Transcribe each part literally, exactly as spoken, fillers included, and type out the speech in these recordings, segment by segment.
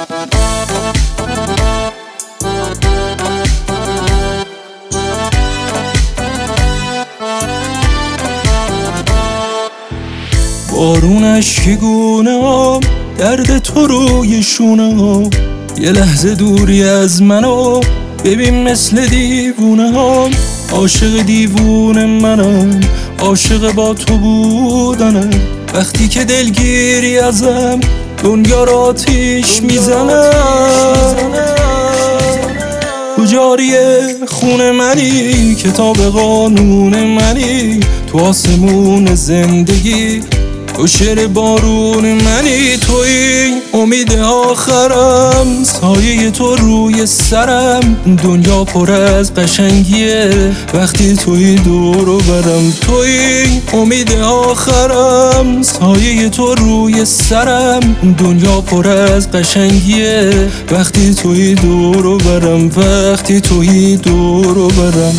بارون اشکی گونه‌ام، درد تو روی شونه‌ام، یه لحظه دوری از منو ببین مثل دیوونه‌ام. عاشق دیوونه منم، عاشق با تو بودنم، وقتی که دلگیری ازم دنیا را آتیش میزنم. تو جاریه خون منی، کتاب قانون منی، تو آسمون زندگی تو شعر بارون منی. توی امید آخرم، سایه تو روی سرم، دنیا پر از قشنگیه وقتی توی دور و برم. توی امید آخرم، سایه تو روی سرم، دنیا پر از قشنگیه وقتی توی دور و برم، وقتی توی دور و برم.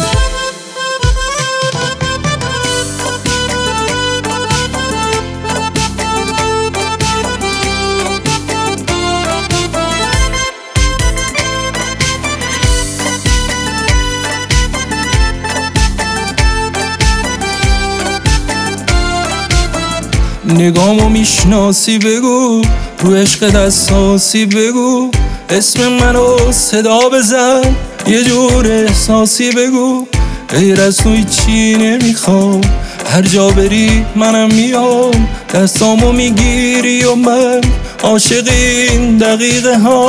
نگامو میشناسی بگو، رو عشقت اساسی بگو، اسم منو صدا بزن، یه جور احساسی بگو. غیر از تو هیچی نمیخوام، هر جا بری منم میام، دستامو میگیری و من عاشق این دقیقه ها.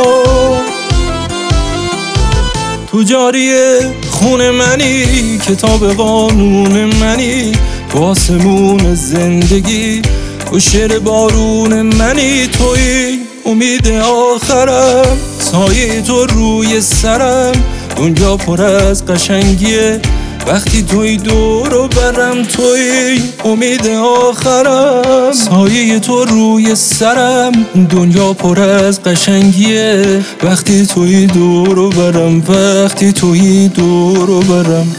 تو جاریه خون منی، کتاب قانون منی، تو آسمون زندگی تو شعر بارون منی. توی امید آخرم، سایه تو روی سرم، دنیا پر از قشنگیه وقتی توی دور و برم. توی امید آخرم، سایه تو روی سرم، دنیا پر از قشنگیه وقتی توی دور و برم، وقتی توی دور و برم.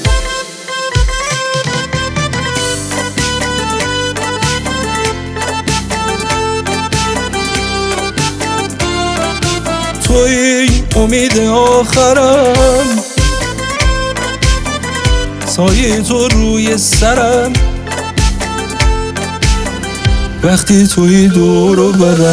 توی امید آخرم، سایه تو روی سرم وقتی توی دور و برم.